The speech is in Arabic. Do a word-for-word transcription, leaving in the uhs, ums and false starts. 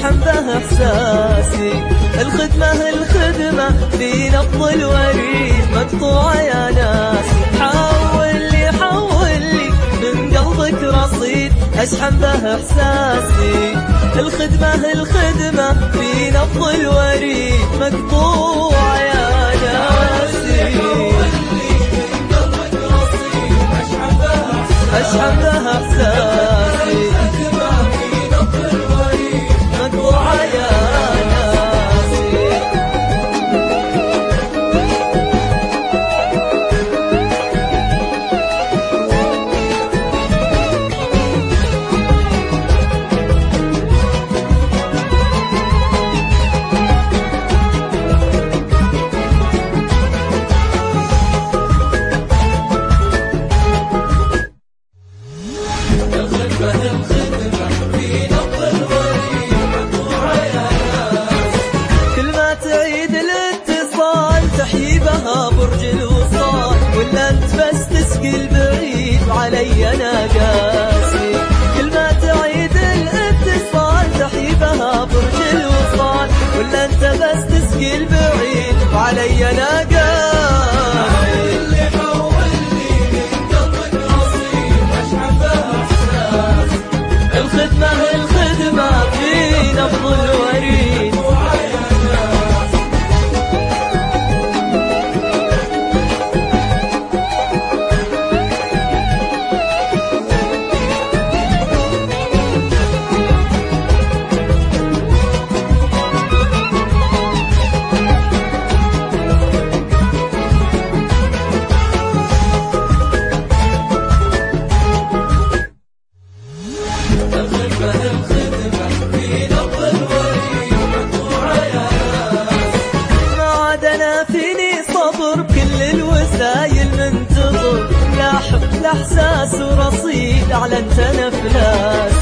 أشحن به إحساسي. الخدمة الخدمة في نبض الوريد مقطوعة يا ناس، حول لي حول لي من قلبك رصيد أشحن به إحساسي. الخدمة الخدمة في نبض الوريد مقطوعة يا ناسي، أشحن به إحساسي. مقطوعة يا ناسي. تعيد الاتصال تحيي بها برج الوصال، ولا انت بس تسقي البعيد وعلي انا قاسي. كل ما تعيد الاتصال تحيي بها برج الوصال، ولا انت بس تسقي البعيد وعلي انا قاسي. اللي حولني من قلبك رصيد اشحن بها احساس. الخدمة الخدمة في نبض الوريد بكل الوسايل منتظر، لا حب لا احساس ورصيد اعلنت انا فلاس.